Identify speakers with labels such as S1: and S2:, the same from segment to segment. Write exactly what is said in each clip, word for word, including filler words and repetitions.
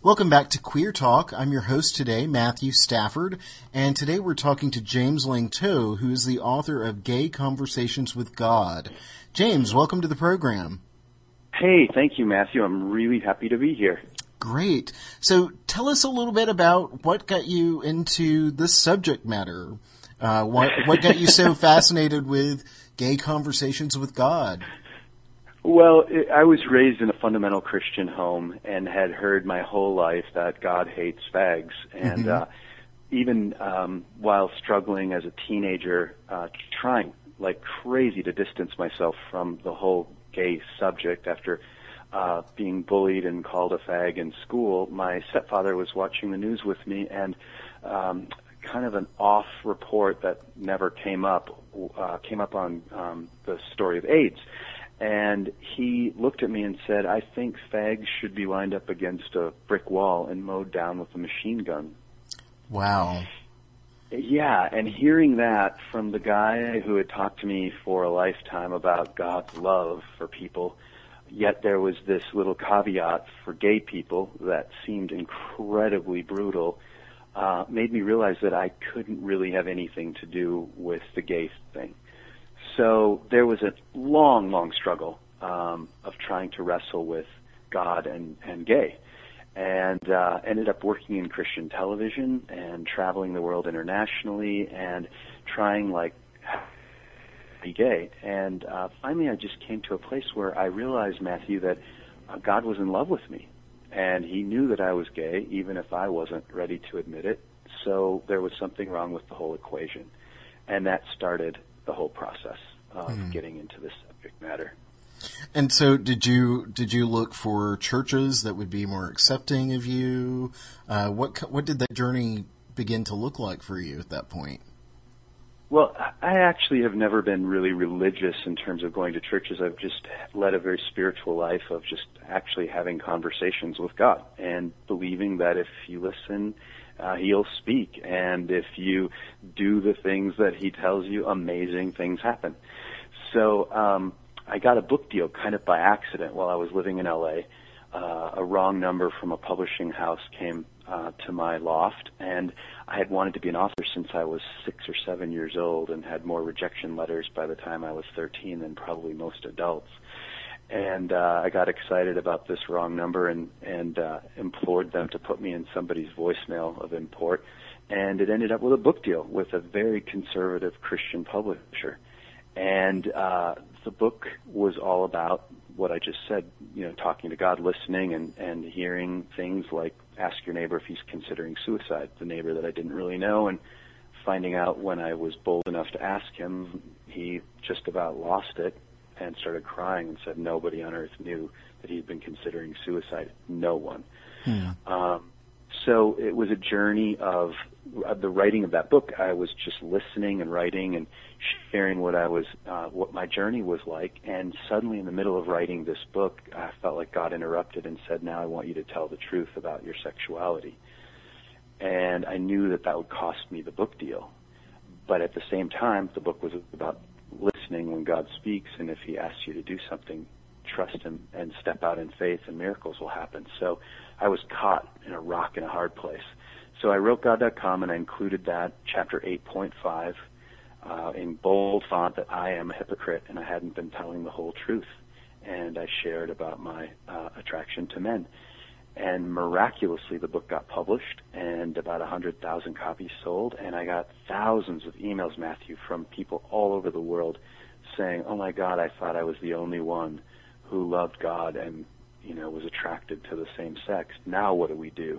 S1: Welcome back to Queer Talk. I'm your host today, Matthew Stafford, and today we're talking to James Langto, who is the author of Gay Conversations with God. James, welcome to the program.
S2: Hey, thank you, Matthew. I'm really happy to be here.
S1: Great. So tell us a little bit about what got you into this subject matter. Uh, what, what got you so fascinated with Gay Conversations with God?
S2: Well, it, I was raised in a fundamental Christian home and had heard my whole life that God hates fags. And mm-hmm. uh, even um, while struggling as a teenager, uh, trying like crazy to distance myself from the whole gay subject after uh, being bullied and called a fag in school, my stepfather was watching the news with me, and um, kind of an off report that never came up, uh, came up on um, the story of AIDS. And he looked at me and said, I think fags should be lined up against a brick wall and mowed down with a machine gun.
S1: Wow.
S2: Yeah, and hearing that from the guy who had talked to me for a lifetime about God's love for people, yet there was this little caveat for gay people that seemed incredibly brutal, uh, made me realize that I couldn't really have anything to do with the gay thing. So there was a long, long struggle um, of trying to wrestle with God and, and gay, and uh, ended up working in Christian television and traveling the world internationally and trying like to be gay. And uh, finally I just came to a place where I realized, Matthew, that uh, God was in love with me, and he knew that I was gay even if I wasn't ready to admit it. So there was something wrong with the whole equation, and that started the whole process of mm. getting into this subject matter.
S1: And so did you did you look for churches that would be more accepting of you? Uh, what what did that journey begin to look like for you at that point?
S2: Well, I actually have never been really religious in terms of going to churches. I've just led a very spiritual life of just actually having conversations with God and believing that if you listen, Uh, he'll speak, and if you do the things that he tells you, amazing things happen. So um, I got a book deal kind of by accident while I was living in L A. Uh, a wrong number from a publishing house came uh, to my loft, and I had wanted to be an author since I was six or seven years old and had more rejection letters by the time I was thirteen than probably most adults. And uh, I got excited about this wrong number and, and uh, implored them to put me in somebody's voicemail of import. And it ended up with a book deal with a very conservative Christian publisher. And uh, the book was all about what I just said, you know, talking to God, listening, and, and hearing things like ask your neighbor if he's considering suicide, the neighbor that I didn't really know, and finding out when I was bold enough to ask him, he just about lost it and started crying and said nobody on earth knew that he'd been considering suicide. No one. Hmm. Um, so it was a journey of uh, the writing of that book. I was just listening and writing and sharing what I was, uh, what my journey was like. And suddenly in the middle of writing this book, I felt like God interrupted and said, now I want you to tell the truth about your sexuality. And I knew that that would cost me the book deal. But at the same time, the book was about listening when God speaks, and if he asks you to do something, trust him and step out in faith, and miracles will happen. So I was caught in a rock in a hard place. So I wrote God dot com, and I included that, chapter eight point five, uh, in bold font, that I am a hypocrite and I hadn't been telling the whole truth. And I shared about my uh, attraction to men. And miraculously, the book got published, and about one hundred thousand copies sold, and I got thousands of emails, Matthew, from people all over the world saying, oh my God, I thought I was the only one who loved God and, you know, was attracted to the same sex. Now what do we do?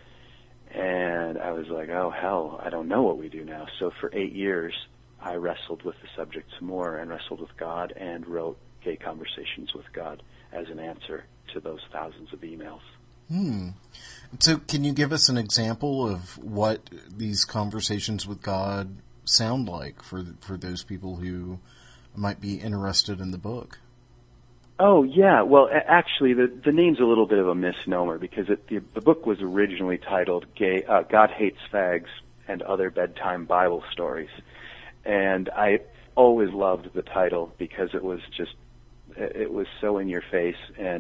S2: And I was like, oh hell, I don't know what we do now. So for eight years, I wrestled with the subject some more and wrestled with God and wrote Gay Conversations with God as an answer to those thousands of emails.
S1: Hmm. So can you give us an example of what these conversations with God sound like for for those people who might be interested in the book?
S2: Oh, yeah. Well, actually, the the name's a little bit of a misnomer because it, the, the book was originally titled Gay, uh, God Hates Fags and Other Bedtime Bible Stories. And I always loved the title because it was just, it was so in your face, and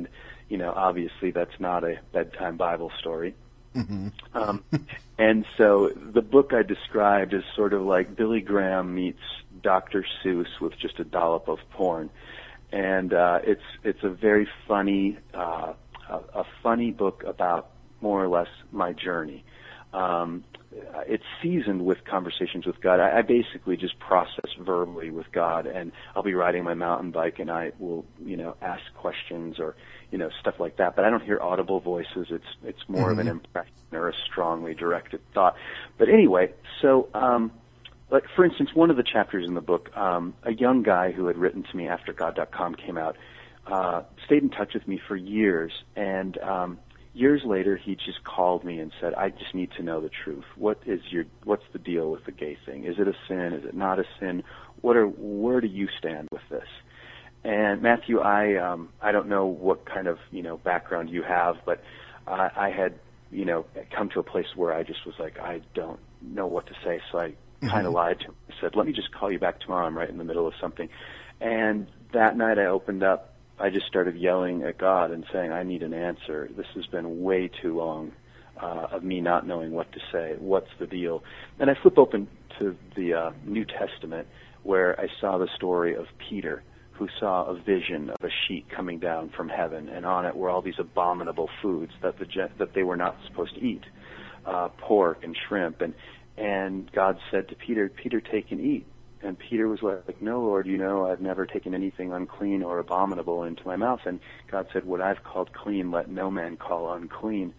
S2: you know, obviously that's not a bedtime Bible story.
S1: Mm-hmm.
S2: Um, and so the book I described is sort of like Billy Graham meets Doctor Seuss with just a dollop of porn. And uh, it's it's a very funny, uh, a, a funny book about more or less my journey. Um, it's seasoned with conversations with God. I, I basically just process verbally with God, and I'll be riding my mountain bike, and I will, you know, ask questions or, you know, stuff like that. But I don't hear audible voices. It's it's more mm-hmm. of an impression or a strongly directed thought. But anyway, so, um, like for instance, one of the chapters in the book, um, a young guy who had written to me after God dot com came out, uh, stayed in touch with me for years, and um, years later, he just called me and said, "I just need to know the truth. What is your, what's the deal with the gay thing? Is it a sin? Is it not a sin? What are, where do you stand with this?" And Matthew, I, um, I don't know what kind of, you know, background you have, but uh, I had, you know, come to a place where I just was like, I don't know what to say, so I mm-hmm. kind of lied to him. I said, "Let me just call you back tomorrow. I'm right in the middle of something." And that night, I opened up. I just started yelling at God and saying, "I need an answer. This has been way too long uh, of me not knowing what to say. What's the deal?" And I flip open to the uh, New Testament, where I saw the story of Peter, who saw a vision of a sheet coming down from heaven, and on it were all these abominable foods that the that they were not supposed to eat, uh, pork and shrimp. And and God said to Peter, "Peter, take and eat." And Peter was like, "No, Lord, you know, I've never taken anything unclean or abominable into my mouth." And God said, "What I've called clean, let no man call unclean."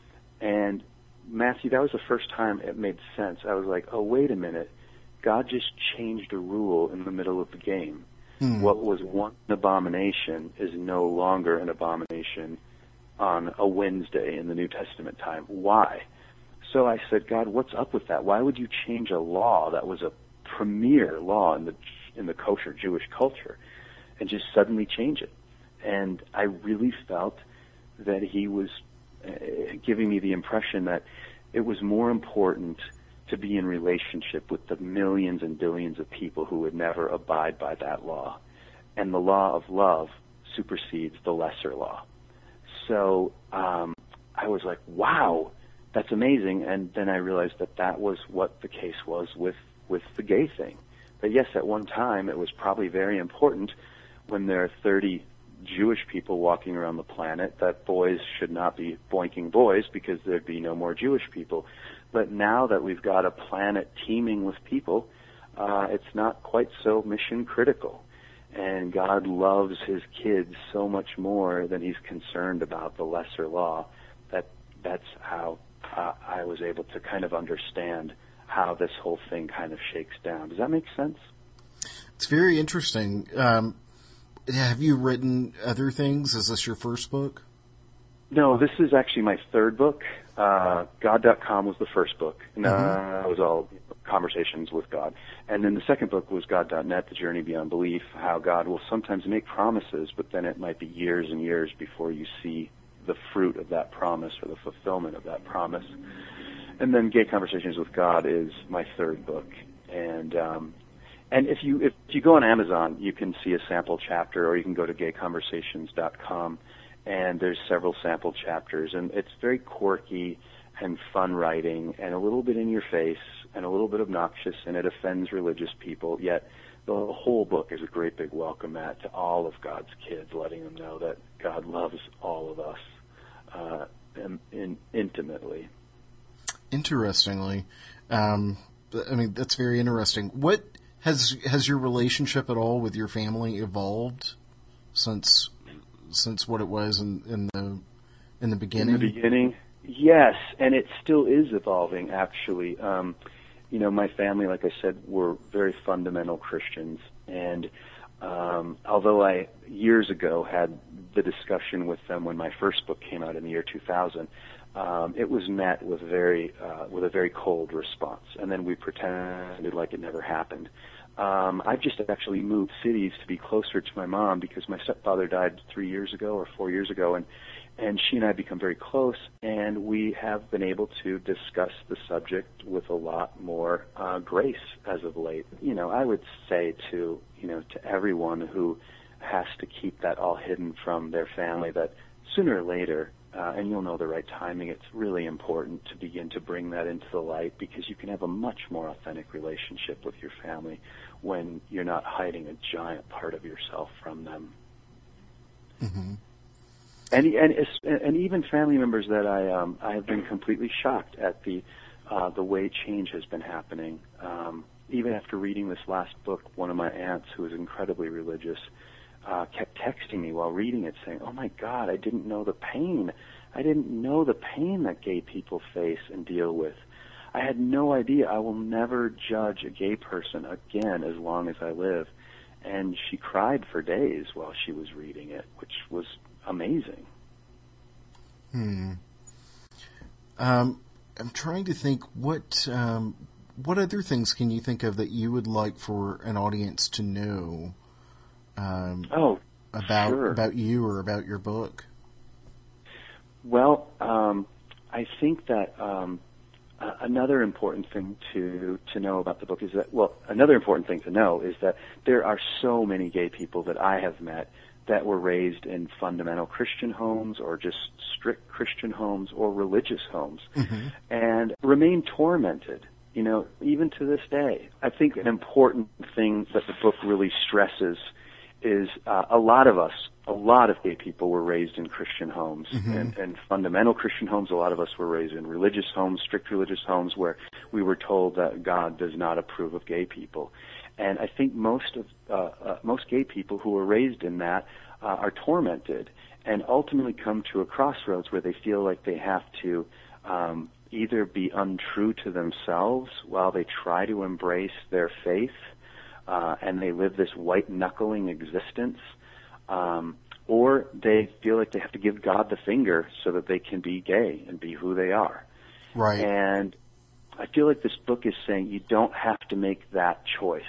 S2: And Matthew, that was the first time it made sense. I was like, oh, wait a minute. God just changed a rule in the middle of the game. Hmm. What was once an abomination is no longer an abomination on a Wednesday in the New Testament time. Why? So I said, "God, what's up with that? Why would you change a law that was a premier law in the in the kosher Jewish culture and just suddenly change it?" And I really felt that he was uh, giving me the impression that it was more important to be in relationship with the millions and billions of people who would never abide by that law. And the law of love supersedes the lesser law. So um, I was like, wow, that's amazing. And then I realized that that was what the case was with with the gay thing. But yes, at one time it was probably very important when there are thirty Jewish people walking around the planet that boys should not be boinking boys because there'd be no more Jewish people. But now that we've got a planet teeming with people, uh, it's not quite so mission critical. And God loves his kids so much more than he's concerned about the lesser law. That that's how uh, I was able to kind of understand how this whole thing kind of shakes down. Does that make sense?
S1: It's very interesting. Um, have you written other things? Is this your first book?
S2: No, this is actually my third book. Uh, God dot com was the first book, and uh,
S1: mm-hmm.
S2: it was all conversations with God. And then the second book was God dot net, The Journey Beyond Belief, how God will sometimes make promises, but then it might be years and years before you see the fruit of that promise or the fulfillment of that promise. And then Gay Conversations with God is my third book. And um, and if you if you go on Amazon, you can see a sample chapter, or you can go to gay conversations dot com, and there's several sample chapters. And it's very quirky and fun writing and a little bit in your face and a little bit obnoxious, and it offends religious people, yet the whole book is a great big welcome mat to all of God's kids, letting them know that God loves all of us uh, in, in, intimately.
S1: Interestingly, um, I mean, that's very interesting. What has has your relationship at all with your family evolved since since what it was in, in the in the beginning?
S2: In the beginning, yes, and it still is evolving. Actually, um, you know, my family, like I said, were very fundamental Christians, and um, although I years ago had the discussion with them when my first book came out in the year two thousand. Um, it was met with very uh, with a very cold response, and then we pretended like it never happened. Um, I've just actually moved cities to be closer to my mom because my stepfather died three years ago or four years ago, and and she and I have become very close, and we have been able to discuss the subject with a lot more uh, grace as of late. You know, I would say to you know to everyone who has to keep that all hidden from their family that sooner or later, uh, and you'll know the right timing, it's really important to begin to bring that into the light, because you can have a much more authentic relationship with your family when you're not hiding a giant part of yourself from them.
S1: Mm-hmm.
S2: And, and and even family members that I um, I have been completely shocked at the uh, the way change has been happening. Um, even after reading this last book, one of my aunts, who is incredibly religious, uh, kept texting me while reading it, saying, "Oh my God, I didn't know the pain. I didn't know the pain that gay people face and deal with. I had no idea. I will never judge a gay person again as long as I live." And she cried for days while she was reading it, which was amazing.
S1: Hmm. Um, I'm trying to think what um, what other things can you think of that you would like for an audience to know um,
S2: oh,
S1: about
S2: sure.
S1: about you or about your book?
S2: Well, um, I think that um, uh, another important thing to to know about the book is that, well, another important thing to know is that there are so many gay people that I have met that were raised in fundamental Christian homes or just strict Christian homes or religious homes, mm-hmm. and remain tormented, you know, even to this day. I think an important thing that the book really stresses is uh, a lot of us, a lot of gay people were raised in Christian homes, mm-hmm. and, and fundamental Christian homes. A lot of us were raised in religious homes, strict religious homes, where we were told that God does not approve of gay people. And I think most of uh, uh, most gay people who were raised in that uh, are tormented and ultimately come to a crossroads where they feel like they have to um, either be untrue to themselves while they try to embrace their faith, uh, and they live this white-knuckling existence, um, or they feel like they have to give God the finger so that they can be gay and be who they are.
S1: Right.
S2: And I feel like this book is saying you don't have to make that choice.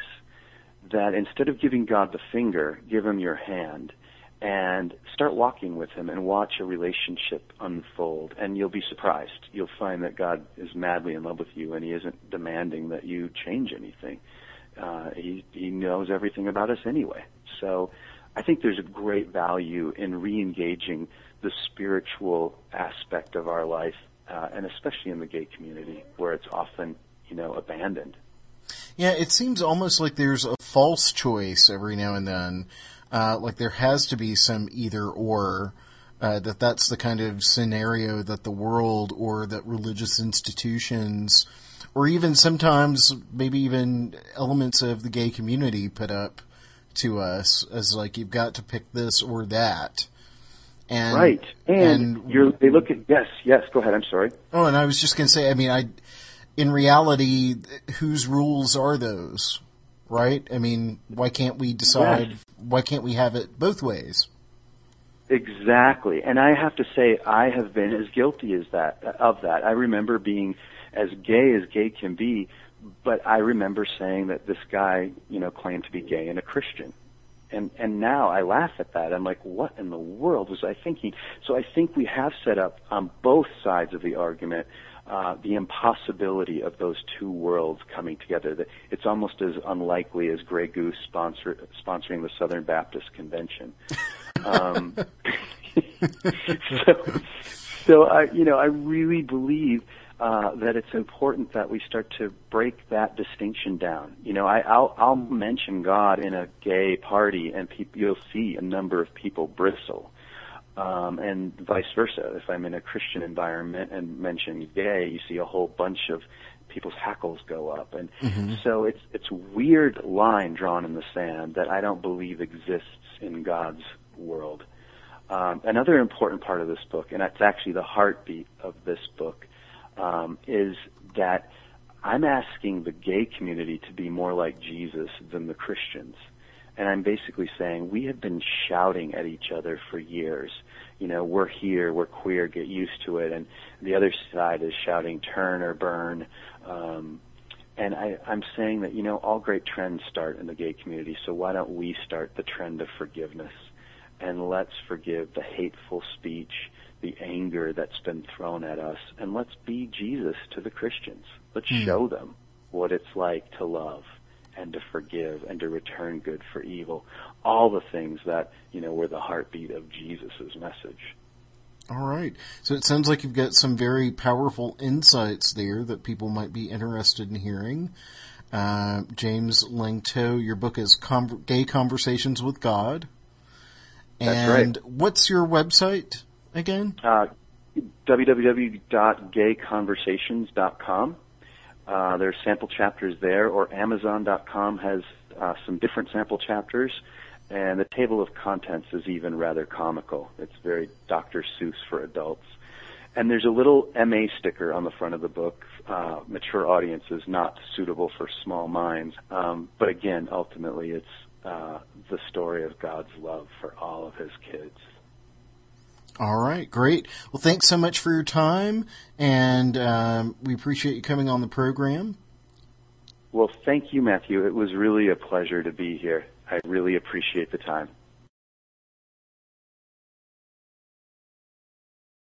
S2: That instead of giving God the finger, give him your hand and start walking with him and watch a relationship unfold. And you'll be surprised. You'll find that God is madly in love with you, and he isn't demanding that you change anything. Uh, he, he knows everything about us anyway. So I think there's a great value in re-engaging the spiritual aspect of our life, uh, and especially in the gay community, where it's often, you know, abandoned.
S1: Yeah, it seems almost like there's a false choice every now and then. Uh, like there has to be some either or, uh, that that's the kind of scenario that the world or that religious institutions, or even sometimes maybe even elements of the gay community put up to us as like, you've got to pick this or that. And,
S2: right. And, and you're, they look at, yes, yes, go ahead, I'm sorry.
S1: Oh, and I was just going to say, I mean, I, in reality, whose rules are those, right? I mean, why can't we decide, yes. why can't we have it both ways?
S2: Exactly. And I have to say, I have been as guilty as that, of that. I remember being as gay as gay can be, but I remember saying that this guy, you know, claimed to be gay and a Christian. And and now I laugh at that. I'm like, what in the world was I thinking? So I think we have set up on both sides of the argument uh, the impossibility of those two worlds coming together. That it's almost as unlikely as Grey Goose sponsor, sponsoring the Southern Baptist Convention. Um, so, so I, you know, I really believe uh, that it's important that we start to break that distinction down. You know, I, I'll, I'll mention God in a gay party, and people, you'll see a number of people bristle, um, and vice versa. If I'm in a Christian environment and mention gay, you see a whole bunch of people's hackles go up, and mm-hmm. so it's it's a weird line drawn in the sand that I don't believe exists in God's world. Um, another important part of this book, and it's actually the heartbeat of this book, um, is that I'm asking the gay community to be more like Jesus than the Christians. And I'm basically saying we have been shouting at each other for years. You know, we're here, we're queer, get used to it. And the other side is shouting turn or burn. Um, and I, I'm saying that, you know, all great trends start in the gay community, so why don't we start the trend of forgiveness? And let's forgive the hateful speech, the anger that's been thrown at us, and let's be Jesus to the Christians. Let's mm. show them what it's like to love and to forgive and to return good for evil. All the things that, you know, were the heartbeat of Jesus' message.
S1: All right. So it sounds like you've got some very powerful insights there that people might be interested in hearing. Uh, James Langto, your book is Con- Gay Conversations with God.
S2: That's
S1: and
S2: right.
S1: What's your website again?
S2: Uh, w w w dot gay conversations dot com. Uh, there's sample chapters there, or amazon dot com has uh, some different sample chapters, and the table of contents is even rather comical. It's very Doctor Seuss for adults. And there's a little M A sticker on the front of the book, uh, mature audiences, not suitable for small minds. Um, but again, ultimately, it's uh, the story of God's love for all of his kids.
S1: All right, great. Well, thanks so much for your time, and um, we appreciate you coming on the program.
S2: Well, thank you, Matthew. It was really a pleasure to be here. I really appreciate the time.